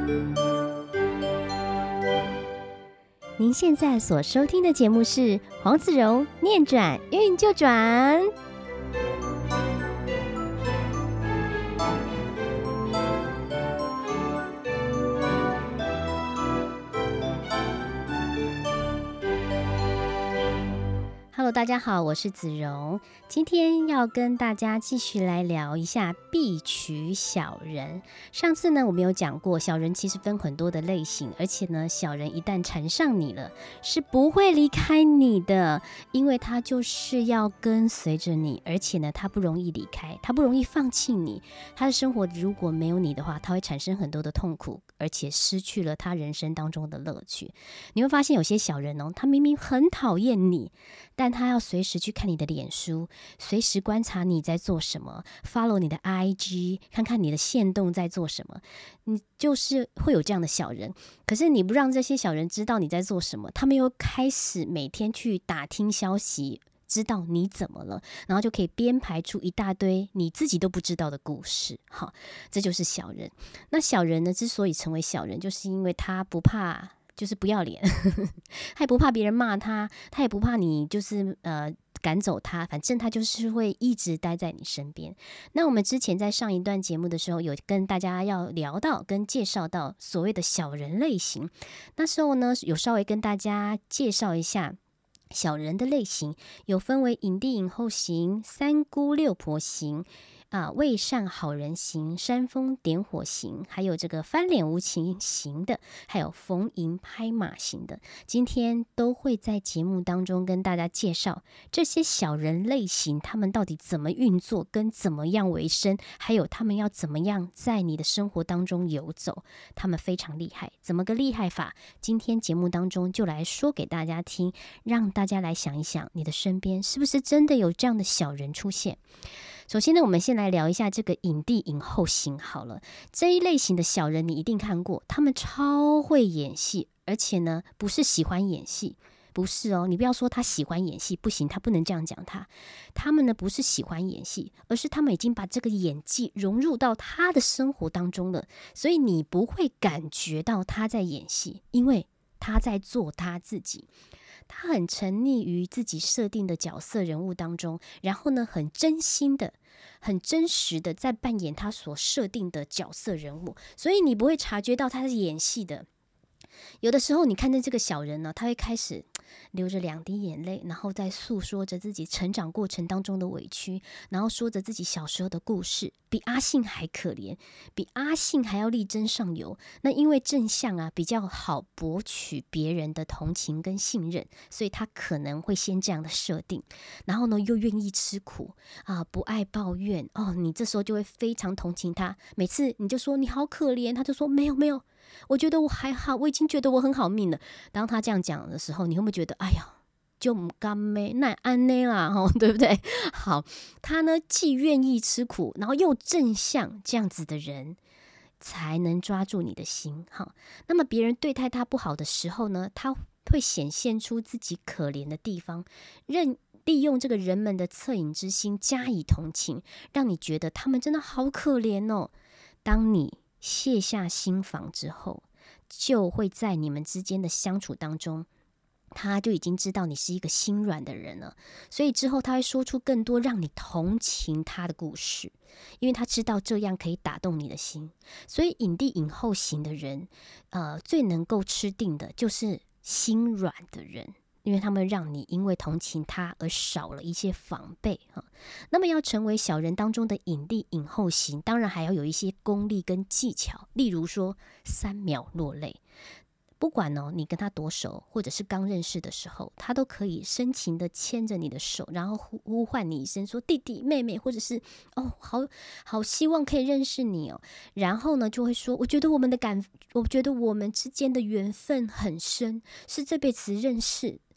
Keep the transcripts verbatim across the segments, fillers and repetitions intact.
您现在所收听的节目是黄子荣念转运就转。Hello， 大家好，我是子荣，今天要跟大家继续来聊一下必娶小人。上次呢，我们有讲过，小人其实分很多的类型，而且呢，小人一旦缠上你了，是不会离开你的，因为他就是要跟随着你，而且呢，他不容易离开，他不容易放弃你。他的生活如果没有你的话，他会产生很多的痛苦，而且失去了他人生当中的乐趣。你会发现有些小人哦，他明明很讨厌你，但他要随时去看你的脸书，随时观察你在做什么 follow 你的 I G， 看看你的限动在做什么。你就是会有这样的小人，可是你不让这些小人知道你在做什么，他们又开始每天去打听消息，知道你怎么了，然后就可以编排出一大堆你自己都不知道的故事。好，这就是小人。那小人呢，之所以成为小人，就是因为他不怕，就是不要脸他也不怕别人骂他，他也不怕你就是呃赶走他，反正他就是会一直待在你身边。那我们之前在上一段节目的时候，有跟大家要聊到跟介绍到所谓的小人类型，那时候呢有稍微跟大家介绍一下小人的类型，有分为影帝影后型、三姑六婆型啊，未善好人型、煽风点火型，还有这个翻脸无情型的，还有逢迎拍马型的。今天都会在节目当中跟大家介绍这些小人类型，他们到底怎么运作，跟怎么样为生，还有他们要怎么样在你的生活当中游走。他们非常厉害，怎么个厉害法？今天节目当中就来说给大家听，让大家来想一想，你的身边是不是真的有这样的小人出现？首先呢，我们先来聊一下这个影帝影后型好了。这一类型的小人你一定看过，他们超会演戏，而且呢不是喜欢演戏，不是哦，你不要说他喜欢演戏，不行，他不能这样讲他。他们呢不是喜欢演戏，而是他们已经把这个演技融入到他的生活当中了，所以你不会感觉到他在演戏，因为他在做他自己。他很沉溺于自己设定的角色人物当中，然后呢很真心的很真实的在扮演他所设定的角色人物，所以你不会察觉到他是演戏的。有的时候你看见这个小人呢，他会开始流着两滴眼泪，然后在诉说着自己成长过程当中的委屈，然后说着自己小时候的故事，比阿信还可怜，比阿信还要力争上游。那因为正向啊比较好博取别人的同情跟信任，所以他可能会先这样的设定，然后呢又愿意吃苦啊，不爱抱怨哦，你这时候就会非常同情他。每次你就说你好可怜，他就说没有没有，我觉得我还好，我已经觉得我很好命了。当他这样讲的时候，你会不会觉得哎呀就不甘咩那安内啦，对不对？好，他呢既愿意吃苦，然后又正向，这样子的人才能抓住你的心。好，那么别人对待他不好的时候呢，他会显现出自己可怜的地方，认利用这个人们的恻隐之心加以同情，让你觉得他们真的好可怜哦。当你卸下心防之后，就会在你们之间的相处当中，他就已经知道你是一个心软的人了，所以之后他会说出更多让你同情他的故事，因为他知道这样可以打动你的心。所以影帝影后型的人，呃，最能够吃定的就是心软的人，因为他们让你因为同情他而少了一些防备。那么要成为小人当中的影帝影后型，当然还要有一些功力跟技巧，例如说三秒落泪。不管哦，你跟他多熟，或者是刚认识的时候，他都可以深情的牵着你的手，然后呼呼唤你一声说弟弟妹妹，或者是哦好好希望可以认识你哦。然后呢就会说，我觉得我们的感我觉得我们之间的缘分很深，是这辈子认识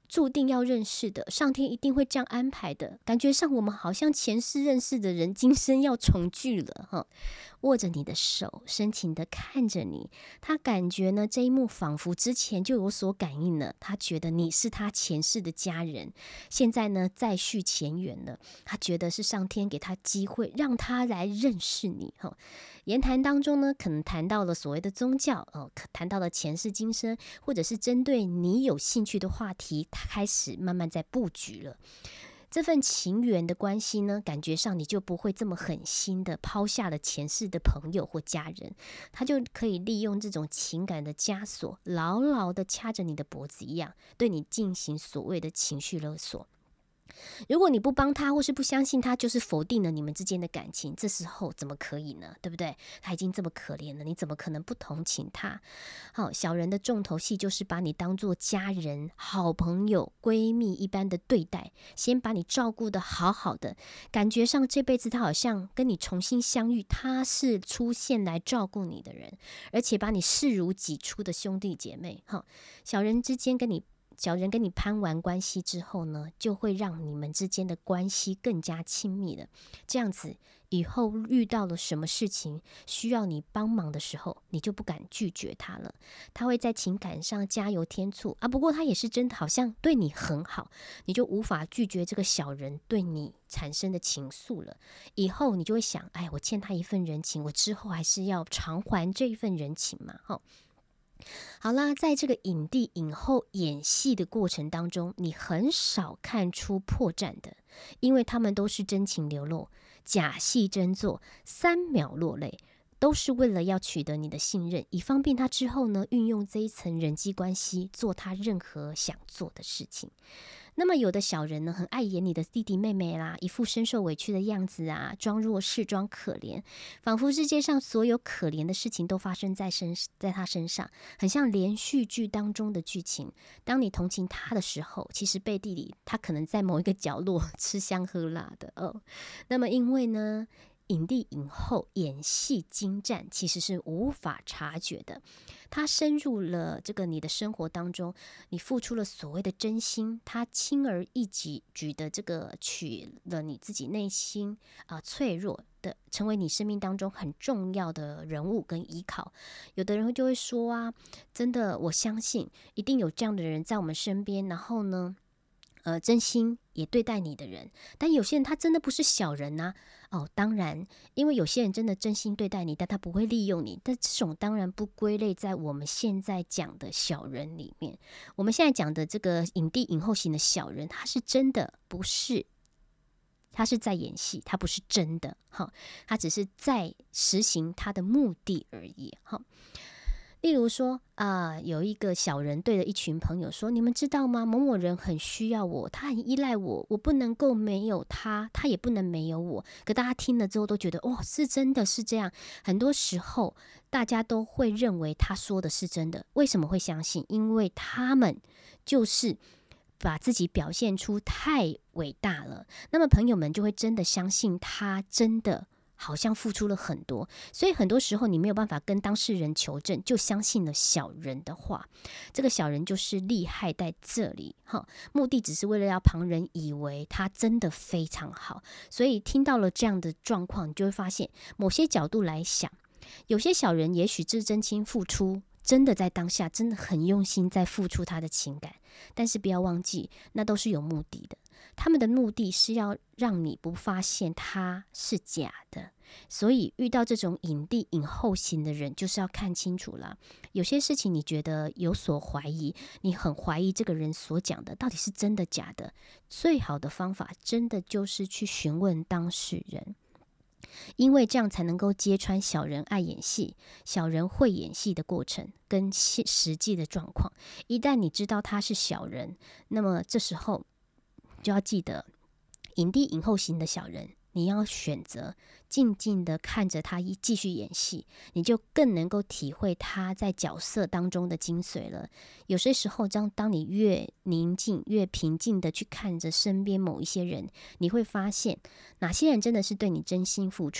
注定要认识的，上天一定会这样安排的。感觉上我们好像前世认识的人，今生要重聚了哈。握着你的手，深情的看着你，他感觉呢这一幕仿佛之前就有所感应了。他觉得你是他前世的家人，现在呢再续前缘了。他觉得是上天给他机会，让他来认识你哈。言谈当中呢，可能谈到了所谓的宗教哦，谈到了前世今生，或者是针对你有兴趣的话题，他开始慢慢在布局了。这份情缘的关系呢，感觉上你就不会这么狠心的抛下了前世的朋友或家人，他就可以利用这种情感的枷锁，牢牢的掐着你的脖子一样，对你进行所谓的情绪勒索。如果你不帮他，或是不相信他，就是否定了你们之间的感情。这时候怎么可以呢？对不对？他已经这么可怜了，你怎么可能不同情他？好，小人的重头戏就是把你当作家人、好朋友、闺蜜一般的对待，先把你照顾得好好的，感觉上这辈子他好像跟你重新相遇，他是出现来照顾你的人，而且把你视如己出的兄弟姐妹。好，小人之间跟你。小人跟你攀完关系之后呢，就会让你们之间的关系更加亲密了。这样子，以后遇到了什么事情需要你帮忙的时候，你就不敢拒绝他了。他会在情感上加油添醋啊，不过他也是真的好像对你很好，你就无法拒绝这个小人对你产生的情愫了。以后你就会想，哎，我欠他一份人情，我之后还是要偿还这一份人情嘛，齁。好啦，在这个影帝影后演戏的过程当中，你很少看出破绽的，因为他们都是真情流露，假戏真做，三秒落泪，都是为了要取得你的信任，以方便他之后呢，运用这一层人际关系做他任何想做的事情。那么有的小人呢，很爱演你的弟弟妹妹啦，一副深受委屈的样子啊，装弱势，装可怜，仿佛世界上所有可怜的事情都发生在身在他身上，很像连续剧当中的剧情。当你同情他的时候，其实背地里他可能在某一个角落吃香喝辣的哦。那么因为呢，影帝影后演戏精湛，其实是无法察觉的。他深入了这个你的生活当中，你付出了所谓的真心，他轻而易举的这个取了你自己内心啊、呃、脆弱的，成为你生命当中很重要的人物跟依靠。有的人就会说啊，真的，我相信一定有这样的人在我们身边，然后呢，呃，真心也对待你的人。但有些人他真的不是小人啊。哦，当然，因为有些人真的真心对待你，但他不会利用你。但这种当然不归类在我们现在讲的小人里面。我们现在讲的这个影帝影后型的小人，他是真的不是，他是在演戏，他不是真的，哈，他只是在实行他的目的而已，哈。例如说啊、呃，有一个小人对着一群朋友说：“你们知道吗？某某人很需要我，他很依赖我，我不能够没有他，他也不能没有我。”可大家听了之后都觉得，哦，是真的是这样。很多时候，大家都会认为他说的是真的。为什么会相信？因为他们就是把自己表现出太伟大了，那么朋友们就会真的相信他真的好像付出了很多，所以很多时候你没有办法跟当事人求证，就相信了小人的话。这个小人就是厉害在这里，目的只是为了要旁人以为他真的非常好。所以听到了这样的状况，你就会发现某些角度来想，有些小人也许是真心付出，真的在当下真的很用心在付出他的情感，但是不要忘记，那都是有目的的。他们的目的是要让你不发现他是假的，所以遇到这种影帝影后型的人，就是要看清楚了。有些事情你觉得有所怀疑，你很怀疑这个人所讲的到底是真的假的，最好的方法真的就是去询问当事人，因为这样才能够揭穿小人爱演戏、小人会演戏的过程跟实际的状况。一旦你知道他是小人，那么这时候就要记得，影帝影后型的小人，你要选择静静的看着他继续演戏，你就更能够体会他在角色当中的精髓了。有些时候，当当你越宁静、越平静的去看着身边某一些人，你会发现哪些人真的是对你真心付出的，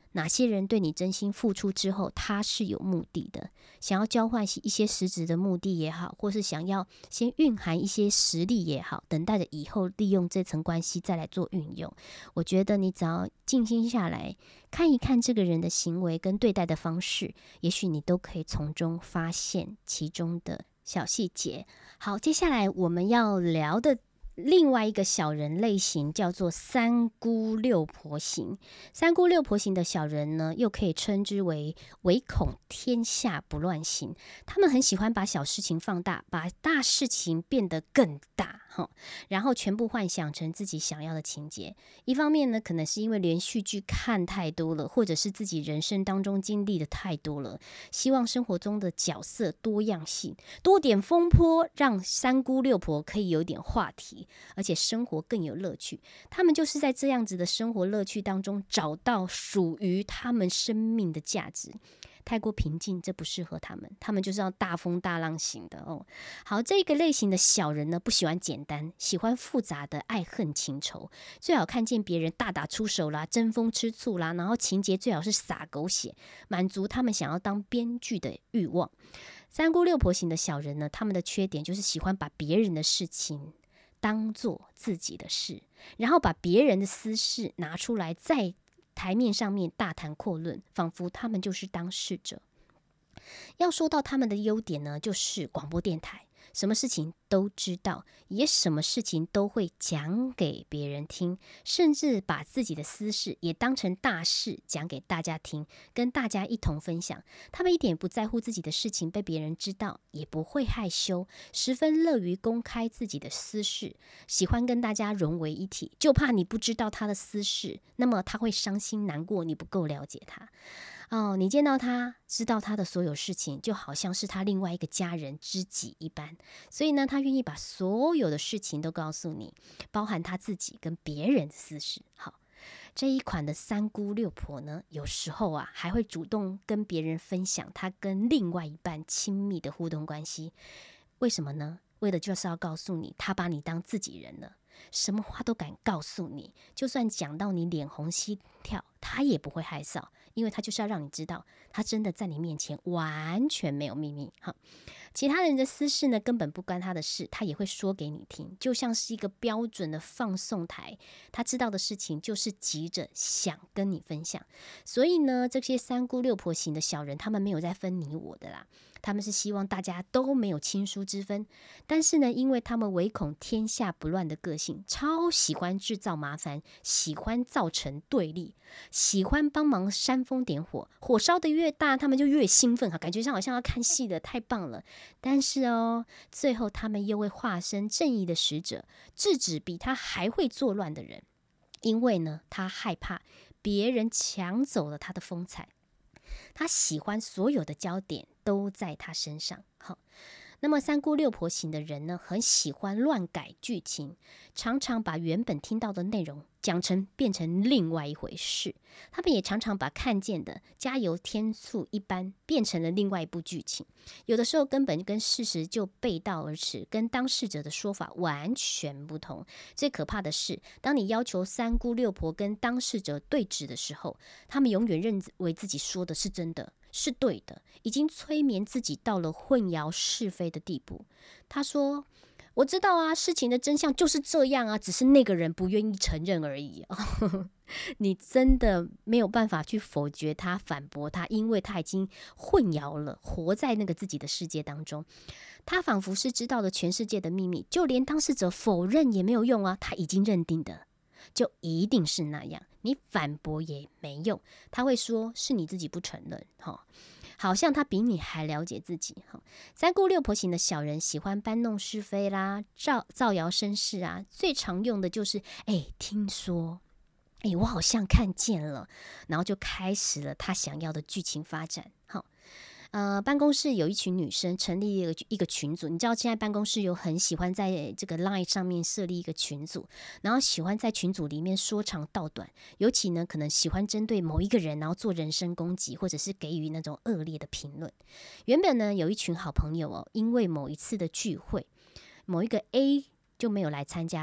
哪些人对你真心付出之后，他是有目的的，想要交换一些实质的目的也好，或是想要先蕴含一些实力也好，等待着以后利用这层关系再来做运用。我觉得你只要静心下来看一看这个人的行为跟对待的方式，也许你都可以从中发现其中的小细节。好，接下来我们要聊的另外一个小人类型叫做三姑六婆型。三姑六婆型的小人呢，又可以称之为唯恐天下不乱型。他们很喜欢把小事情放大，把大事情变得更大，然后全部幻想成自己想要的情节。一方面呢，可能是因为连续剧看太多了，或者是自己人生当中经历的太多了，希望生活中的角色多样性，多点风波，让三姑六婆可以有点话题，而且生活更有乐趣。他们就是在这样子的生活乐趣当中找到属于他们生命的价值。太过平静，这不适合他们，他们就是要大风大浪型的哦。好，这个类型的小人呢，不喜欢简单，喜欢复杂的爱恨情仇，最好看见别人大打出手啦，争风吃醋啦，然后情节最好是洒狗血，满足他们想要当编剧的欲望。三姑六婆型的小人呢，他们的缺点就是喜欢把别人的事情当做自己的事，然后把别人的私事拿出来在台面上面大谈阔论，仿佛他们就是当事者。要说到他们的优点呢，就是广播电台，什么事情都知道，也什么事情都会讲给别人听，甚至把自己的私事也当成大事讲给大家听，跟大家一同分享。他们一点不在乎自己的事情被别人知道，也不会害羞，十分乐于公开自己的私事，喜欢跟大家融为一体，就怕你不知道他的私事，那么他会伤心难过，你不够了解他。哦，你见到他，知道他的所有事情，就好像是他另外一个家人知己一般。所以呢，他愿意把所有的事情都告诉你，包含他自己跟别人的私事。好，这一款的三姑六婆呢，有时候啊，还会主动跟别人分享他跟另外一半亲密的互动关系。为什么呢？为的就是要告诉你，他把你当自己人了，什么话都敢告诉你，就算讲到你脸红心跳，他也不会害臊，因为他就是要让你知道，他真的在你面前完全没有秘密。好，其他人的私事呢，根本不关他的事，他也会说给你听，就像是一个标准的放送台，他知道的事情就是急着想跟你分享。所以呢，这些三姑六婆型的小人，他们没有在分你我的啦，他们是希望大家都没有亲疏之分。但是呢，因为他们唯恐天下不乱的个性，超喜欢制造麻烦，喜欢造成对立，喜欢帮忙煽风点火，火烧得越大，他们就越兴奋，感觉上好像要看戏的，太棒了。但是哦，最后他们又会化身正义的使者，制止比他还会作乱的人，因为呢，他害怕别人抢走了他的风采，他喜欢所有的焦点都在他身上。好，那么三姑六婆型的人呢，很喜欢乱改剧情，常常把原本听到的内容讲成变成另外一回事。他们也常常把看见的加油添醋一般变成了另外一部剧情，有的时候根本跟事实就背道而驰，跟当事者的说法完全不同。最可怕的是，当你要求三姑六婆跟当事者对峙的时候，他们永远认为自己说的是真的，是对的，已经催眠自己到了混淆是非的地步。他说，我知道啊，事情的真相就是这样啊，只是那个人不愿意承认而已。你真的没有办法去否决他、反驳他，因为他已经混淆了，活在那个自己的世界当中。他仿佛是知道了全世界的秘密，就连当事者否认也没有用啊，他已经认定的就一定是那样，你反驳也没用，他会说是你自己不承认，好像他比你还了解自己。三姑六婆型的小人喜欢搬弄是非啦，造造谣生事啊，最常用的就是哎，听说，哎，我好像看见了，然后就开始了他想要的剧情发展。好，呃，办公室有一群女生成立一个一个群组，你知道现在办公室有很喜欢在这个 Line 上面设立一个群组，然后喜欢在群组里面说长道短，尤其呢可能喜欢针对某一个人，然后做人身攻击，或者是给予那种恶劣的评论。原本呢有一群好朋友哦，因为某一次的聚会，某一个 A 就没有来参加了，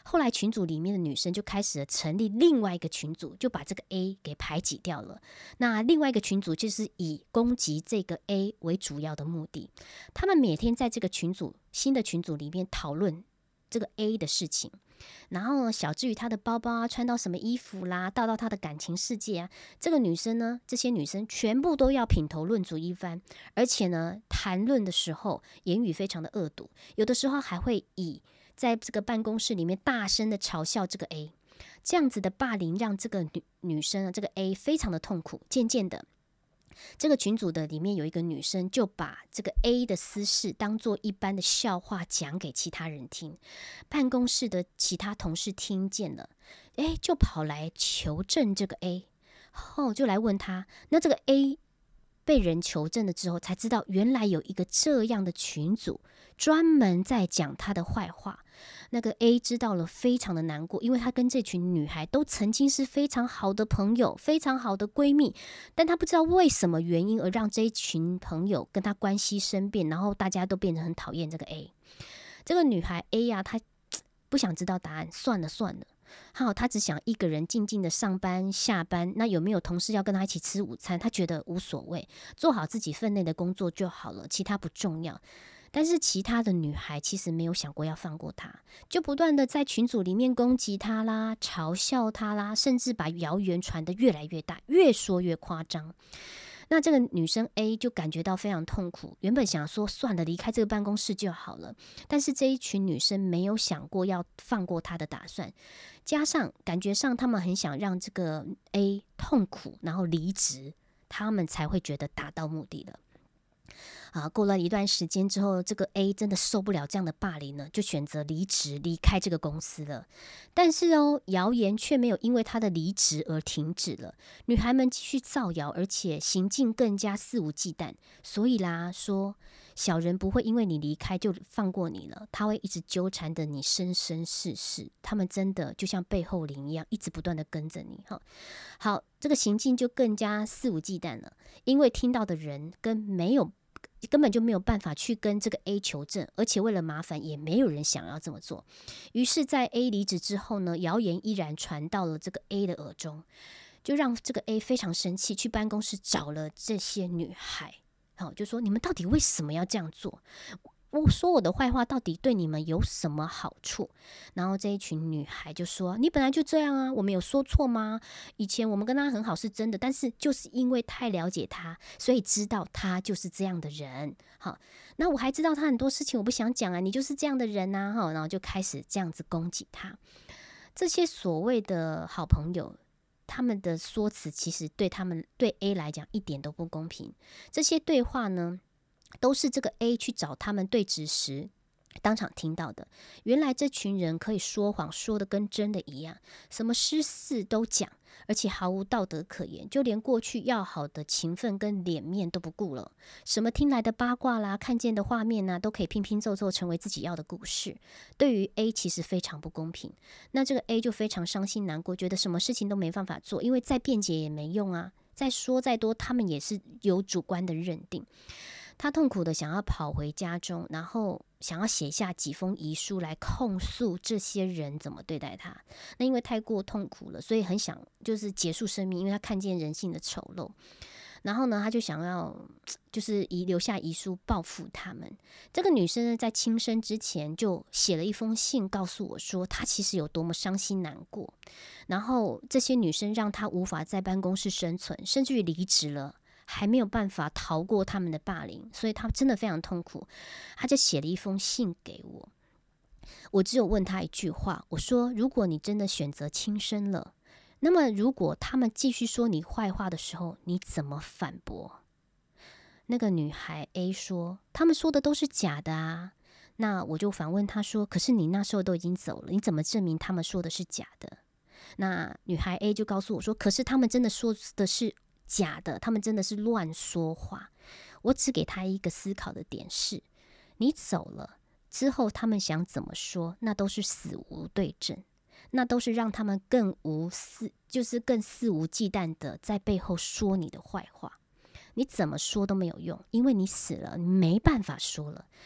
后来群组里面的女生就开始了成立另外一个群组，就把这个 A 给排挤掉了。那另外一个群组就是以攻击这个 A 为主要的目的，他们每天在这个群组新的群组里面讨论这个 A 的事情，然后小至于她的包包啊，穿到什么衣服啦，到到她的感情世界啊，这个女生呢，这些女生全部都要品头论足一番，而且呢，谈论的时候言语非常的恶毒，有的时候还会以在这个办公室里面大声的嘲笑这个 A， 这样子的霸凌让这个 女, 女生啊，这个 A 非常的痛苦。渐渐的，这个群组的里面有一个女生就把这个 A 的私事当作一般的笑话讲给其他人听，办公室的其他同事听见了，哎，就跑来求证这个 A， 后就来问他，那这个 A被人求证了之后，才知道原来有一个这样的群组，专门在讲他的坏话。那个 A 知道了，非常的难过，因为他跟这群女孩都曾经是非常好的朋友，非常好的闺蜜，但他不知道为什么原因而让这一群朋友跟他关系生变，然后大家都变得很讨厌这个 A。 这个女孩 A 呀、啊，她不想知道答案，算了算了，好，她只想一个人静静的上班下班，那有没有同事要跟她一起吃午餐，她觉得无所谓，做好自己分内的工作就好了，其他不重要。但是其他的女孩其实没有想过要放过她，就不断的在群组里面攻击她啦，嘲笑她啦，甚至把谣言传得越来越大，越说越夸张。那这个女生 A 就感觉到非常痛苦，原本想说算了，离开这个办公室就好了，但是这一群女生没有想过要放过她的打算，加上感觉上他们很想让这个 A 痛苦，然后离职，他们才会觉得达到目的了。啊，过了一段时间之后，这个 A 真的受不了这样的霸凌了，就选择离职离开这个公司了。但是哦，谣言却没有因为他的离职而停止了，女孩们继续造谣，而且行径更加肆无忌惮。所以啦，说小人不会因为你离开就放过你了，他会一直纠缠着你生生世世。他们真的就像背后灵一样，一直不断的跟着你。好，这个行径就更加肆无忌惮了，因为听到的人跟没有根本就没有办法去跟这个 A 求证，而且为了麻烦也没有人想要这么做。于是在 A 离职之后呢，谣言依然传到了这个 A 的耳中，就让这个 A 非常生气，去办公室找了这些女孩，好，就说你们到底为什么要这样做？我说我的坏话到底对你们有什么好处？然后这一群女孩就说，你本来就这样啊，我们有说错吗？以前我们跟他很好是真的，但是就是因为太了解他，所以知道他就是这样的人。好，那我还知道他很多事情我不想讲啊，你就是这样的人啊，然后就开始这样子攻击他。这些所谓的好朋友，他们的说辞其实对他们对 A 来讲一点都不公平。这些对话呢，都是这个 A 去找他们对质时当场听到的。原来这群人可以说谎，说的跟真的一样，什么私事都讲，而且毫无道德可言，就连过去要好的情分跟脸面都不顾了。什么听来的八卦啦，看见的画面啊，都可以拼拼凑凑成为自己要的故事。对于 A 其实非常不公平，那这个 A 就非常伤心难过，觉得什么事情都没办法做，因为再辩解也没用啊，再说再多他们也是有主观的认定。他痛苦的想要跑回家中，然后想要写下几封遗书来控诉这些人怎么对待他。那因为太过痛苦了，所以很想就是结束生命，因为他看见人性的丑陋。然后呢，他就想要就是遗留下遗书报复他们。这个女生呢，在轻生之前就写了一封信，告诉我说她其实有多么伤心难过。然后这些女生让她无法在办公室生存，甚至于离职了，还没有办法逃过他们的霸凌，所以他真的非常痛苦。他就写了一封信给我，我只有问他一句话，我说如果你真的选择轻生了，那么如果他们继续说你坏话的时候，你怎么反驳？那个女孩 A 说，他们说的都是假的啊。那我就反问她说，可是你那时候都已经走了，你怎么证明他们说的是假的？那女孩 A 就告诉我说，可是他们真的说的是假的，他们真的是乱说话。我只给他一个思考的点是，你走了之后他们想怎么说，那都是死无对证，那都是让他们更无肆就是更肆无忌惮的在背后说你的坏话。你怎么说都没有用，因为你死了，你没办法说了。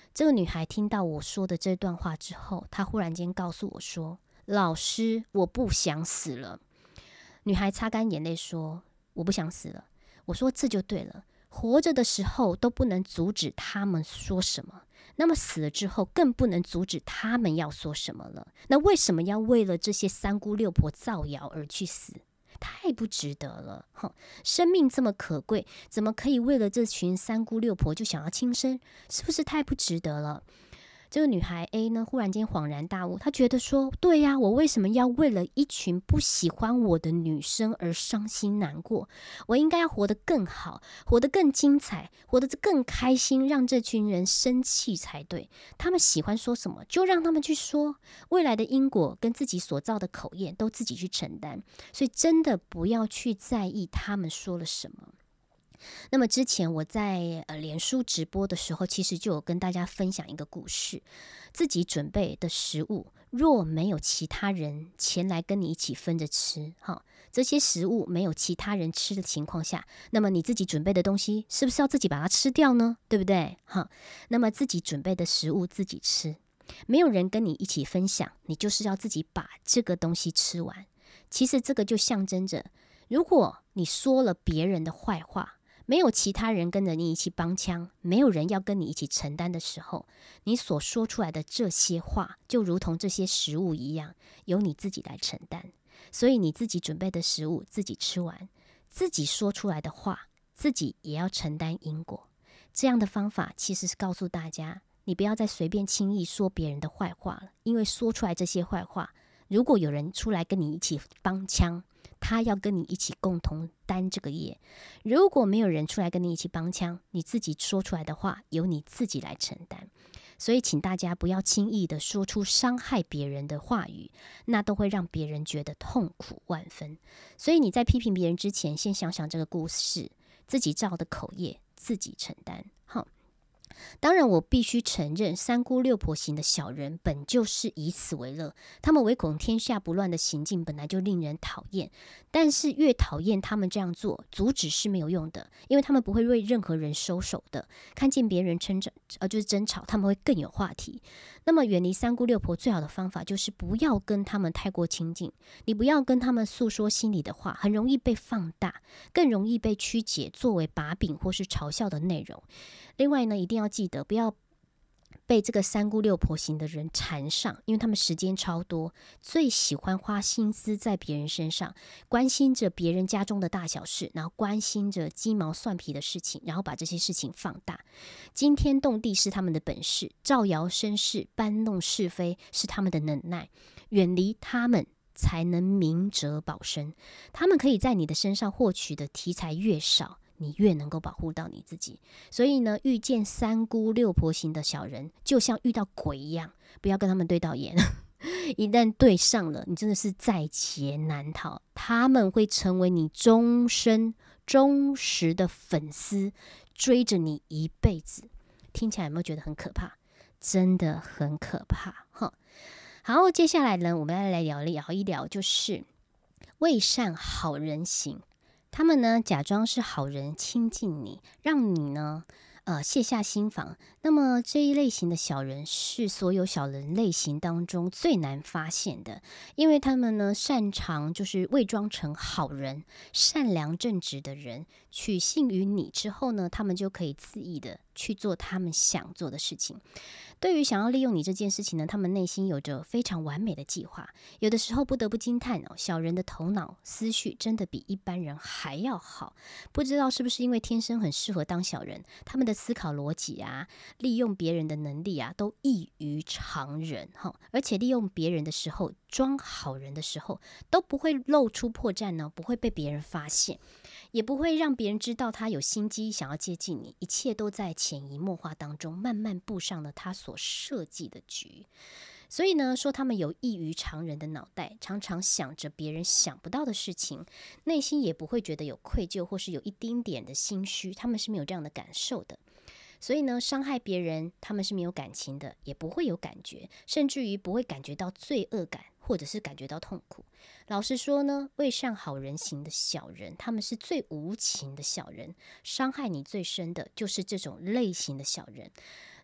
这个女孩听到我说的这段话之后，她忽然间告诉我说：老师，我不想死了。女孩擦干眼泪说：我不想死了。我说这就对了，活着的时候都不能阻止他们说什么，那么死了之后更不能阻止他们要说什么了。那为什么要为了这些三姑六婆造谣而去死？太不值得了，哼！生命这么可贵，怎么可以为了这群三姑六婆就想要轻生？是不是太不值得了？这个女孩 A 呢，忽然间恍然大悟，她觉得说：对呀，我为什么要为了一群不喜欢我的女生而伤心难过？我应该要活得更好，活得更精彩，活得更开心，让这群人生气才对。他们喜欢说什么，就让他们去说。未来的因果跟自己所造的口业，都自己去承担。所以真的不要去在意他们说了什么。那么之前我在呃脸书直播的时候，其实就有跟大家分享一个故事：自己准备的食物，若没有其他人前来跟你一起分着吃，哈，这些食物没有其他人吃的情况下，那么你自己准备的东西是不是要自己把它吃掉呢？对不对？哈，那么自己准备的食物自己吃，没有人跟你一起分享，你就是要自己把这个东西吃完。其实这个就象征着，如果你说了别人的坏话，没有其他人跟着你一起帮腔，没有人要跟你一起承担的时候，你所说出来的这些话，就如同这些食物一样，由你自己来承担。所以你自己准备的食物自己吃完，自己说出来的话，自己也要承担因果。这样的方法其实是告诉大家，你不要再随便轻易说别人的坏话了，因为说出来这些坏话，如果有人出来跟你一起帮腔，他要跟你一起共同担这个业。如果没有人出来跟你一起帮腔，你自己说出来的话由你自己来承担。所以请大家不要轻易的说出伤害别人的话语，那都会让别人觉得痛苦万分。所以你在批评别人之前，先想想这个故事，自己造的口业自己承担。好，当然我必须承认，三姑六婆型的小人本就是以此为乐，他们唯恐天下不乱的行径本来就令人讨厌，但是越讨厌他们这样做，阻止是没有用的，因为他们不会为任何人收手的。看见别人争吵，呃，就是争吵，他们会更有话题。那么远离三姑六婆最好的方法就是不要跟他们太过亲近，你不要跟他们诉说心里的话，很容易被放大，更容易被曲解作为把柄或是嘲笑的内容。另外呢，一定要记得不要被这个三姑六婆型的人缠上，因为他们时间超多，最喜欢花心思在别人身上，关心着别人家中的大小事，然后关心着鸡毛蒜皮的事情，然后把这些事情放大。惊天动地是他们的本事，造谣生事、搬弄是非是他们的能耐，远离他们才能明哲保身。他们可以在你的身上获取的题材越少，你越能够保护到你自己。所以呢，遇见三姑六婆型的小人，就像遇到鬼一样，不要跟他们对到眼。一旦对上了，你真的是在劫难逃。他们会成为你终身忠实的粉丝，追着你一辈子。听起来有没有觉得很可怕？真的很可怕。好，接下来呢，我们要来聊聊一聊，就是未善好人型。他们呢，假装是好人亲近你，让你呢呃卸下心防。那么这一类型的小人是所有小人类型当中最难发现的，因为他们呢擅长就是伪装成好人、善良正直的人，取信于你之后呢，他们就可以恣意的去做他们想做的事情。对于想要利用你这件事情呢，他们内心有着非常完美的计划。有的时候不得不惊叹哦，小人的头脑思绪真的比一般人还要好。不知道是不是因为天生很适合当小人，他们的思考逻辑啊，利用别人的能力啊，都异于常人哈。而且利用别人的时候，装好人的时候，都不会露出破绽呢，不会被别人发现，也不会让别人知道他有心机想要接近你，一切都在潜移默化当中慢慢布上了他所设计的局。所以呢，说他们有异于常人的脑袋，常常想着别人想不到的事情，内心也不会觉得有愧疚或是有一丁点的心虚，他们是没有这样的感受的。所以呢，伤害别人他们是没有感情的，也不会有感觉，甚至于不会感觉到罪恶感，或者是感觉到痛苦。老实说呢，未善好人型的小人，他们是最无情的小人，伤害你最深的就是这种类型的小人。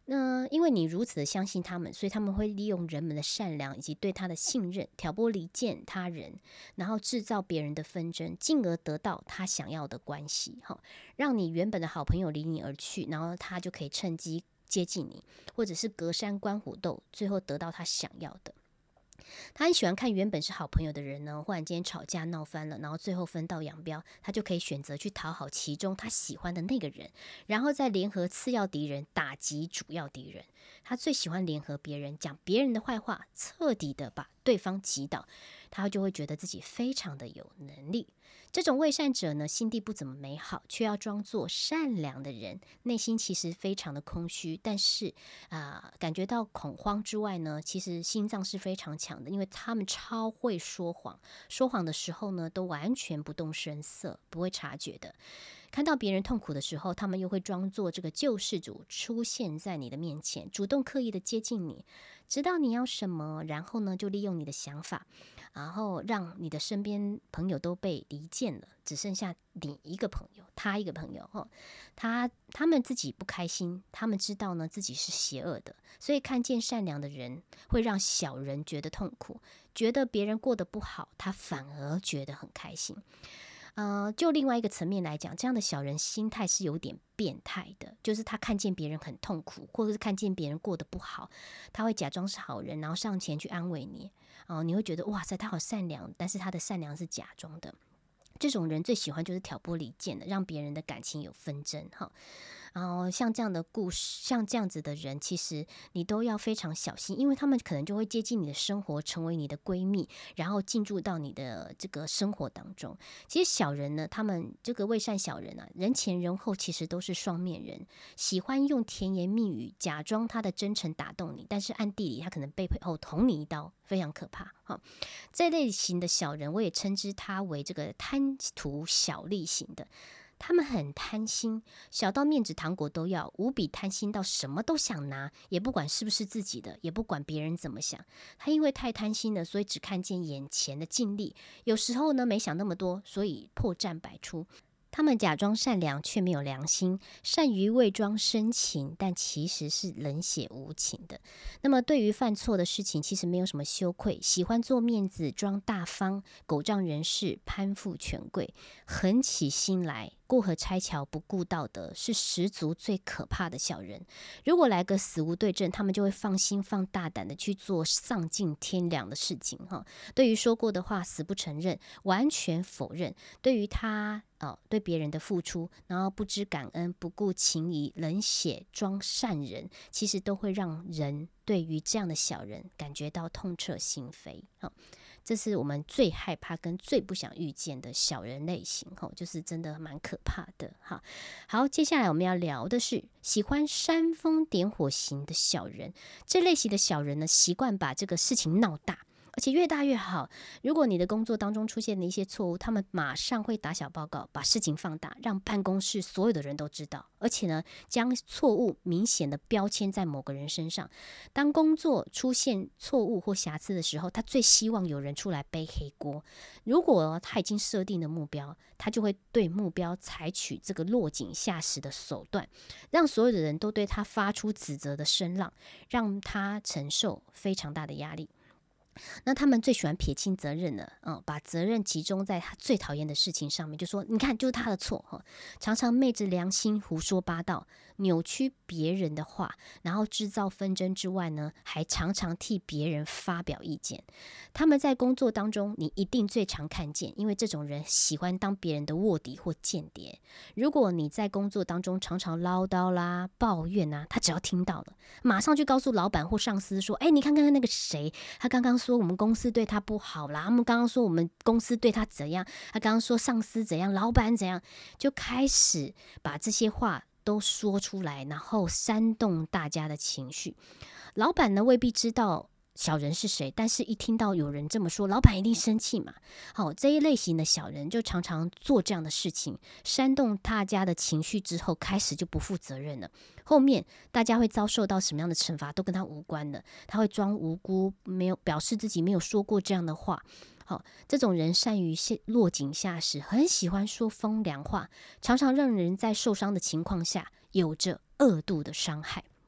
那因为你如此的相信他们，所以他们会利用人们的善良以及对他的信任，挑拨离间他人，然后制造别人的纷争，进而得到他想要的关系，让你原本的好朋友离你而去，然后他就可以趁机接近你，或者是隔山观虎斗，最后得到他想要的。他很喜欢看原本是好朋友的人呢，忽然间吵架闹翻了，然后最后分道扬镳，他就可以选择去讨好其中他喜欢的那个人，然后再联合次要敌人打击主要敌人。他最喜欢联合别人，讲别人的坏话，彻底的把对方击倒，他就会觉得自己非常的有能力。这种伪善者呢，心地不怎么美好，却要装作善良的人，内心其实非常的空虚，但是啊、呃，感觉到恐慌之外呢，其实心脏是非常强的，因为他们超会说谎，说谎的时候呢，都完全不动声色，不会察觉的。看到别人痛苦的时候，他们又会装作这个救世主出现在你的面前，主动刻意的接近你，知道你要什么，然后呢，就利用你的想法，然后让你的身边朋友都被离间了，只剩下你一个朋友，他一个朋友。哦、他他们自己不开心，他们知道呢自己是邪恶的，所以看见善良的人会让小人觉得痛苦，觉得别人过得不好，他反而觉得很开心。呃，就另外一个层面来讲，这样的小人心态是有点变态的，就是他看见别人很痛苦，或者是看见别人过得不好，他会假装是好人，然后上前去安慰你。哦、呃，你会觉得哇塞，他好善良，但是他的善良是假装的。这种人最喜欢就是挑拨离间的，让别人的感情有纷争哈。然后像这样的故事，像这样子的人，其实你都要非常小心，因为他们可能就会接近你的生活，成为你的闺蜜，然后进入到你的这个生活当中。其实小人呢，他们这个伪善小人啊，人前人后其实都是双面人，喜欢用甜言蜜语假装他的真诚打动你，但是暗地里他可能背后捅你一刀，非常可怕哈。这类型的小人，我也称之他为这个贪图小利型的。他们很贪心，小到面子糖果都要，无比贪心到什么都想拿，也不管是不是自己的，也不管别人怎么想。他因为太贪心了，所以只看见眼前的尽力，有时候呢没想那么多，所以破绽百出。他们假装善良，却没有良心，善于伪装深情，但其实是冷血无情的。那么对于犯错的事情，其实没有什么羞愧，喜欢做面子，装大方，狗仗人势，攀附权贵，狠起心来，过河拆桥，不顾道德，是十足最可怕的小人。如果来个死无对证，他们就会放心放大胆的去做丧尽天良的事情哈。对于说过的话死不承认，完全否认。对于他哦，对别人的付出，然后不知感恩，不顾情谊，冷血装善人，其实都会让人对于这样的小人感觉到痛彻心扉。哦，这是我们最害怕跟最不想遇见的小人类型。哦，就是真的蛮可怕的。哈，好，接下来我们要聊的是喜欢煽风点火型的小人。这类型的小人呢，习惯把这个事情闹大，而且越大越好。如果你的工作当中出现了一些错误，他们马上会打小报告，把事情放大，让办公室所有的人都知道，而且呢，将错误明显的标签在某个人身上。当工作出现错误或瑕疵的时候，他最希望有人出来背黑锅。如果他已经设定了目标，他就会对目标采取这个落井下石的手段，让所有的人都对他发出指责的声浪，让他承受非常大的压力。那他们最喜欢撇清责任了，嗯，把责任集中在他最讨厌的事情上面，就说你看就是他的错，常常昧着良心胡说八道，扭曲别人的话，然后制造纷争之外呢，还常常替别人发表意见。他们在工作当中你一定最常看见，因为这种人喜欢当别人的卧底或间谍。如果你在工作当中常常唠叨啦、抱怨啊，他只要听到了，马上就告诉老板或上司说，哎，你看看那个谁，他刚刚说我们公司对他不好啦，他们刚刚说我们公司对他怎样，他刚刚说上司怎样，老板怎样，就开始把这些话都说出来，然后煽动大家的情绪。老板呢未必知道小人是谁，但是一听到有人这么说，老板一定生气嘛。好，这一类型的小人就常常做这样的事情，煽动大家的情绪之后，开始就不负责任了。后面大家会遭受到什么样的惩罚，都跟他无关了。他会装无辜，没有表示自己没有说过这样的话。好，这种人善于落井下石，很喜欢说风凉话，常常让人在受伤的情况下有着恶度的伤害。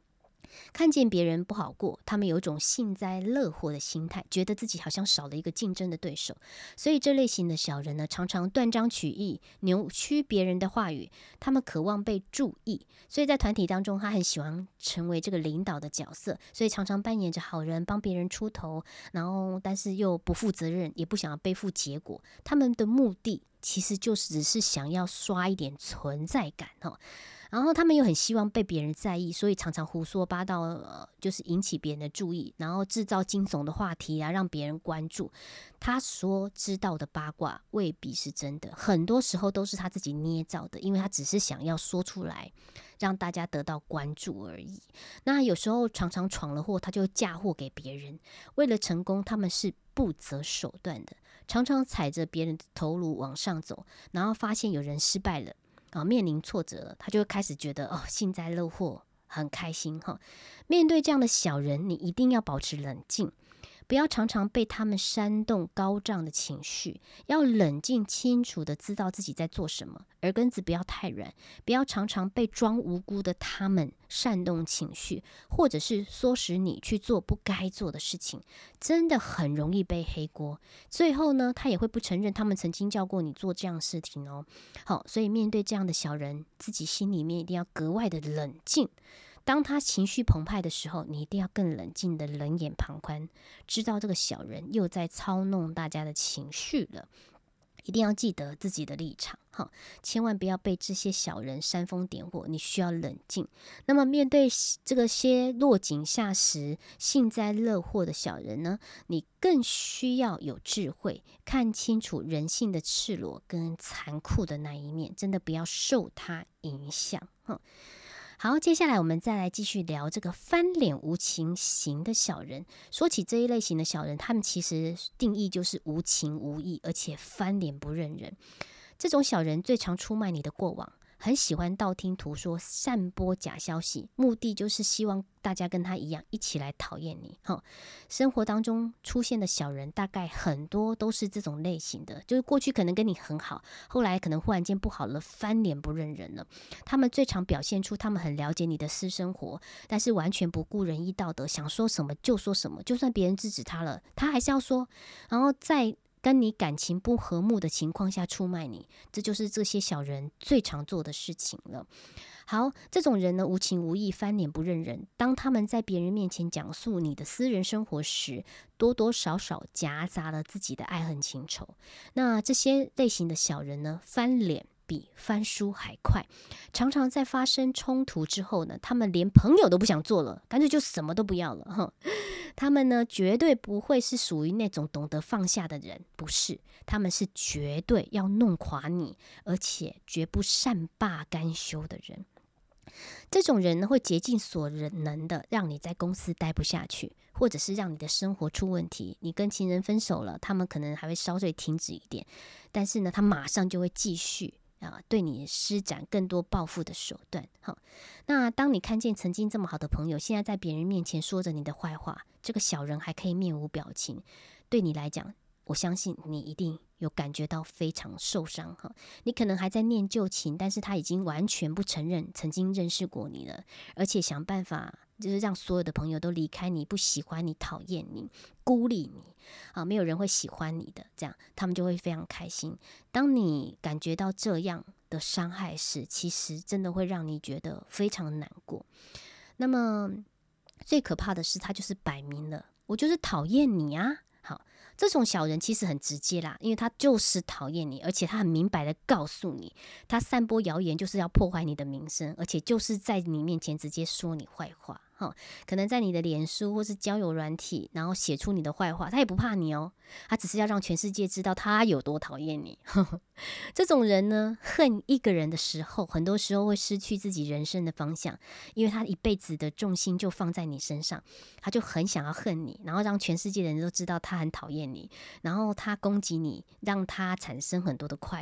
看见别人不好过，他们有一种幸灾乐祸的心态，觉得自己好像少了一个竞争的对手。所以这类型的小人呢，常常断章取义，扭曲别人的话语。他们渴望被注意，所以在团体当中，他很喜欢成为这个领导的角色，所以常常扮演着好人，帮别人出头，然后但是又不负责任，也不想要背负结果。他们的目的其实就只是想要刷一点存在感哦。然后他们又很希望被别人在意，所以常常胡说八道，呃，就是引起别人的注意，然后制造惊悚的话题啊，让别人关注。他所知道的八卦未必是真的，很多时候都是他自己捏造的，因为他只是想要说出来，让大家得到关注而已。那有时候常常闯了祸，他就嫁祸给别人。为了成功，他们是不择手段的，常常踩着别人的头颅往上走，然后发现有人失败了。啊，面临挫折，他就会开始觉得哦，幸灾乐祸，很开心哈。面对这样的小人，你一定要保持冷静，不要常常被他们煽动高涨的情绪，要冷静清楚的知道自己在做什么，耳根子不要太软，不要常常被装无辜的他们煽动情绪，或者是唆使你去做不该做的事情，真的很容易被黑锅。最后呢，他也会不承认他们曾经叫过你做这样的事情哦。好，所以面对这样的小人，自己心里面一定要格外的冷静。当他情绪澎湃的时候，你一定要更冷静的冷眼旁观，知道这个小人又在操弄大家的情绪了。一定要记得自己的立场，千万不要被这些小人煽风点火，你需要冷静。那么面对这个些落井下石、幸灾乐祸的小人呢，你更需要有智慧，看清楚人性的赤裸跟残酷的那一面，真的不要受他影响。好，接下来我们再来继续聊这个翻脸无情型的小人。说起这一类型的小人，他们其实定义就是无情无义，而且翻脸不认人。这种小人最常出卖你的过往，很喜欢道听途说，散播假消息，目的就是希望大家跟他一样，一起来讨厌你。生活当中出现的小人，大概很多都是这种类型的，就是过去可能跟你很好，后来可能忽然间不好了，翻脸不认人了。他们最常表现出他们很了解你的私生活，但是完全不顾仁义道德，想说什么就说什么，就算别人制止他了，他还是要说，然后再跟你感情不和睦的情况下出卖你，这就是这些小人最常做的事情了。好，这种人呢，无情无义，翻脸不认人。当他们在别人面前讲述你的私人生活时，多多少少夹杂了自己的爱恨情仇。那这些类型的小人呢，翻脸比翻书还快，常常在发生冲突之后呢，他们连朋友都不想做了，干脆就什么都不要了哈。他们呢，绝对不会是属于那种懂得放下的人，不是，他们是绝对要弄垮你，而且绝不善罢甘休的人。这种人呢，会竭尽所能的让你在公司待不下去，或者是让你的生活出问题。你跟情人分手了，他们可能还会稍微停止一点，但是呢，他马上就会继续啊，对你施展更多报复的手段。好，那当你看见曾经这么好的朋友，现在在别人面前说着你的坏话，这个小人还可以面无表情，对你来讲，我相信你一定有感觉到非常受伤哈。你可能还在念旧情，但是他已经完全不承认曾经认识过你了，而且想办法就是让所有的朋友都离开你，不喜欢你，讨厌你，孤立你啊，没有人会喜欢你的，这样他们就会非常开心。当你感觉到这样的伤害时，其实真的会让你觉得非常难过。那么最可怕的是，他就是摆明了，我就是讨厌你啊。好，这种小人其实很直接啦，因为他就是讨厌你，而且他很明白的告诉你，他散播谣言就是要破坏你的名声，而且就是在你面前直接说你坏话。可能在你的脸书或是交友软体，然后写出你的坏话，他也不怕你哦，他只是要让全世界知道他有多讨厌你。这种人呢，恨一个人的时候，很多时候会失去自己人生的方向，因为他一辈子的重心就放在你身上，他就很想要恨你，然后让全世界的人都知道他很讨厌你，然后他攻击你，让他产生很多的快乐。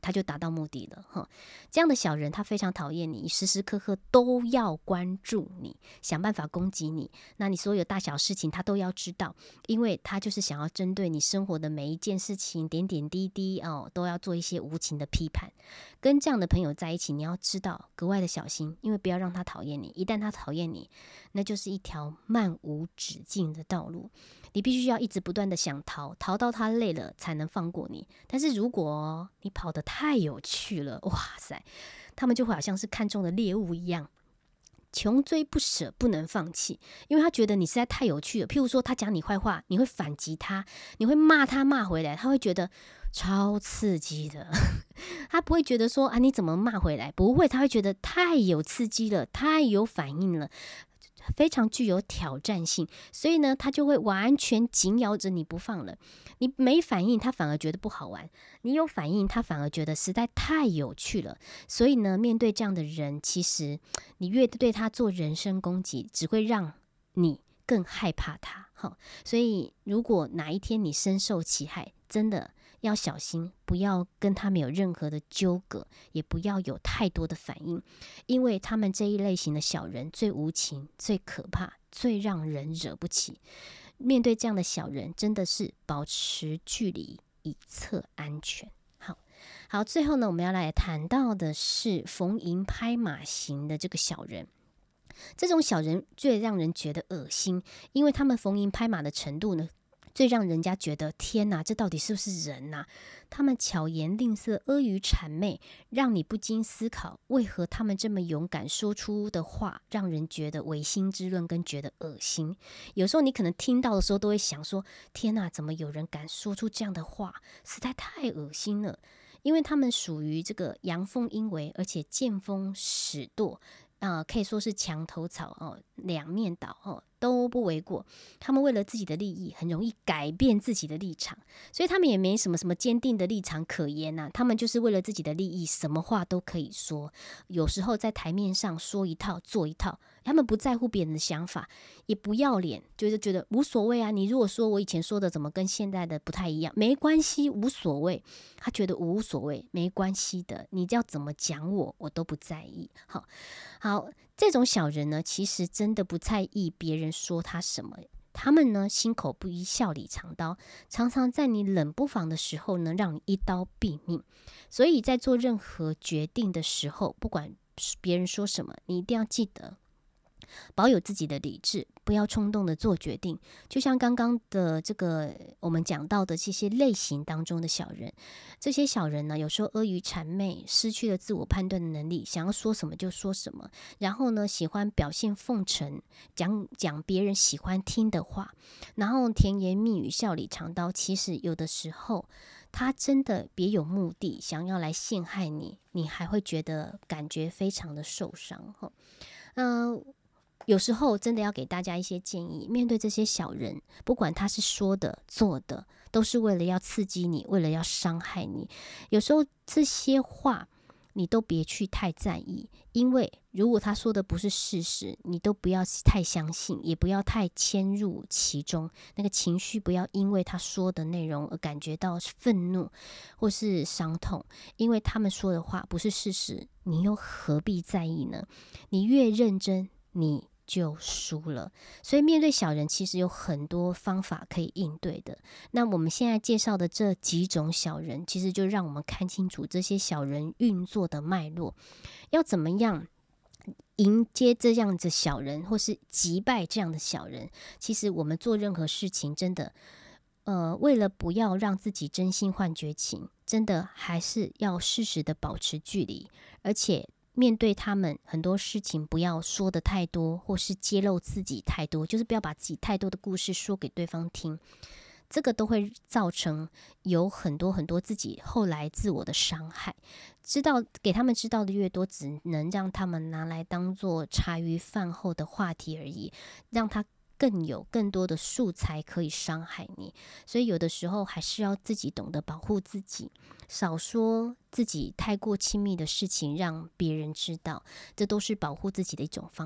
他就达到目的了哈。这样的小人他非常讨厌你，时时刻刻都要关注你，想办法攻击你，那你所有大小事情他都要知道，因为他就是想要针对你生活的每一件事情点点滴滴哦，都要做一些无情的批判。跟这样的朋友在一起，你要知道格外的小心，因为不要让他讨厌你，一旦他讨厌你，那就是一条漫无止境的道路，你必须要一直不断的想逃，逃到他累了才能放过你。但是如果你跑得太有趣了，哇塞，他们就会好像是看中的猎物一样，穷追不舍，不能放弃，因为他觉得你实在太有趣了。譬如说他讲你坏话，你会反击他，你会骂他骂回来，他会觉得超刺激的他不会觉得说啊你怎么骂回来，不会，他会觉得太有刺激了，太有反应了，非常具有挑战性，所以呢他就会完全紧咬着你不放了。你没反应他反而觉得不好玩，你有反应他反而觉得实在太有趣了。所以呢面对这样的人，其实你越对他做人身攻击，只会让你更害怕他。所以如果哪一天你深受其害，真的要小心，不要跟他们有任何的纠葛，也不要有太多的反应，因为他们这一类型的小人最无情、最可怕、最让人惹不起。面对这样的小人，真的是保持距离，以策安全。好，好，最后呢，我们要来谈到的是逢迎拍马型的这个小人。这种小人最让人觉得恶心，因为他们逢迎拍马的程度呢，最让人家觉得天哪，这到底是不是人啊？他们巧言令色、阿谀谄媚，让你不禁思考，为何他们这么勇敢说出的话，让人觉得违心之论跟觉得恶心。有时候你可能听到的时候都会想说，天哪，怎么有人敢说出这样的话，实在太恶心了。因为他们属于这个阳奉阴违，而且见风使舵，呃，可以说是墙头草哦，两面倒哦，都不为过。他们为了自己的利益，很容易改变自己的立场，所以他们也没什么什么坚定的立场可言啊。他们就是为了自己的利益，什么话都可以说。有时候在台面上说一套做一套，他们不在乎别人的想法，也不要脸，就是觉得无所谓啊。你如果说我以前说的怎么跟现在的不太一样，没关系，无所谓。他觉得无所谓，没关系的，你要怎么讲我，我都不在意。好。好，这种小人呢，其实真的不在意别人说他什么，他们呢心口不一，笑里藏刀，常常在你冷不防的时候呢，让你一刀毙命。所以在做任何决定的时候，不管别人说什么，你一定要记得保有自己的理智，不要冲动的做决定。就像刚刚的这个我们讲到的这些类型当中的小人，这些小人呢，有时候阿谀谄媚，失去了自我判断的能力，想要说什么就说什么，然后呢喜欢表现奉承，讲讲别人喜欢听的话，然后甜言蜜语，笑里藏刀。其实有的时候他真的别有目的，想要来陷害你，你还会觉得感觉非常的受伤。嗯、呃有时候真的要给大家一些建议，面对这些小人，不管他是说的做的，都是为了要刺激你，为了要伤害你。有时候这些话你都别去太在意，因为如果他说的不是事实，你都不要太相信，也不要太牵入其中，那个情绪不要因为他说的内容而感觉到愤怒或是伤痛，因为他们说的话不是事实，你又何必在意呢？你越认真，你就输了。所以面对小人其实有很多方法可以应对的。那我们现在介绍的这几种小人，其实就让我们看清楚这些小人运作的脉络，要怎么样迎接这样子小人，或是击败这样的小人。其实我们做任何事情真的呃，为了不要让自己真心换绝情，真的还是要适时的保持距离，而且面对他们很多事情不要说的太多，或是揭露自己太多，就是不要把自己太多的故事说给对方听，这个都会造成有很多很多自己后来自我的伤害。知道给他们知道的越多，只能让他们拿来当做茶余饭后的话题而已，让他更有更多的素材可以伤害你。所以有的时候还是要自己懂得保护自己，少说自己太过亲密的事情让别人知道，这都是保护自己的一种方法。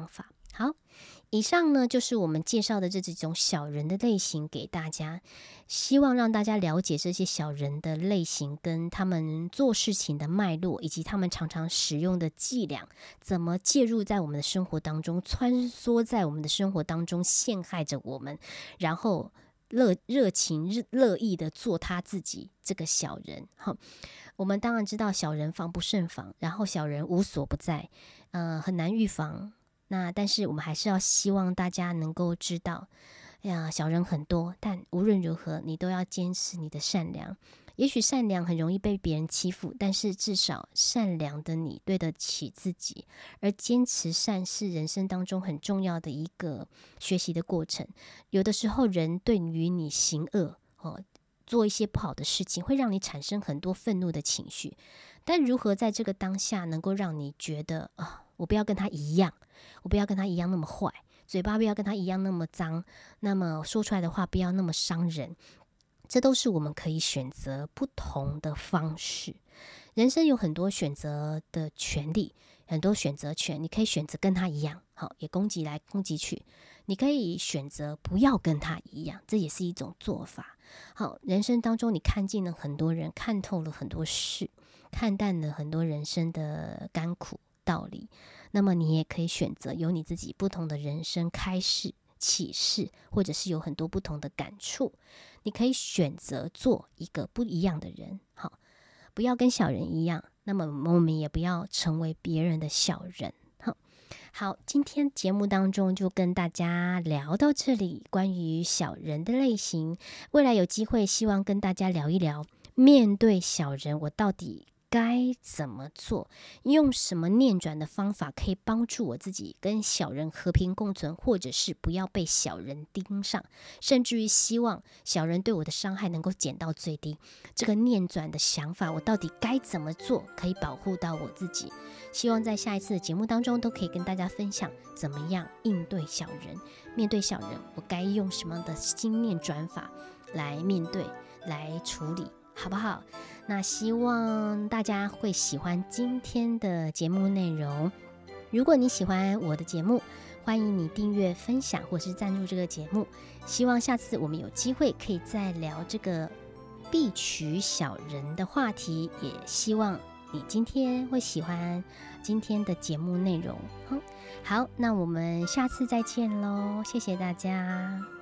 好，以上呢就是我们介绍的这几种小人的类型给大家，希望让大家了解这些小人的类型跟他们做事情的脉络，以及他们常常使用的伎俩，怎么介入在我们的生活当中，穿梭在我们的生活当中，陷害着我们，然后热热情热乐意的做他自己这个小人。好，我们当然知道小人防不胜防，然后小人无所不在，呃，很难预防。那但是我们还是要希望大家能够知道，哎呀，小人很多，但无论如何，你都要坚持你的善良。也许善良很容易被别人欺负，但是至少善良的你对得起自己。而坚持善是人生当中很重要的一个学习的过程。有的时候，人对于你行恶哦，做一些不好的事情，会让你产生很多愤怒的情绪。但如何在这个当下能够让你觉得啊，我不要跟他一样，我不要跟他一样那么坏，嘴巴不要跟他一样那么脏，那么说出来的话不要那么伤人，这都是我们可以选择不同的方式。人生有很多选择的权利，很多选择权，你可以选择跟他一样，好，也攻击来攻击去。你可以选择不要跟他一样，这也是一种做法。好，人生当中你看尽了很多人，看透了很多事，看淡了很多人生的甘苦道理，那么你也可以选择有你自己不同的人生开始启示，或者是有很多不同的感触。你可以选择做一个不一样的人，好，不要跟小人一样，那么我们也不要成为别人的小人。好，好，今天节目当中就跟大家聊到这里，关于小人的类型，未来有机会希望跟大家聊一聊，面对小人我到底该怎么做？用什么念转的方法可以帮助我自己跟小人和平共存，或者是不要被小人盯上，甚至于希望小人对我的伤害能够减到最低。这个念转的想法，我到底该怎么做可以保护到我自己？希望在下一次的节目当中都可以跟大家分享怎么样应对小人。面对小人，我该用什么样的心念转法来面对、来处理，好不好？那希望大家会喜欢今天的节目内容。如果你喜欢我的节目，欢迎你订阅、分享或是赞助这个节目。希望下次我们有机会可以再聊这个避取小人的话题，也希望你今天会喜欢今天的节目内容。好，那我们下次再见咯，谢谢大家。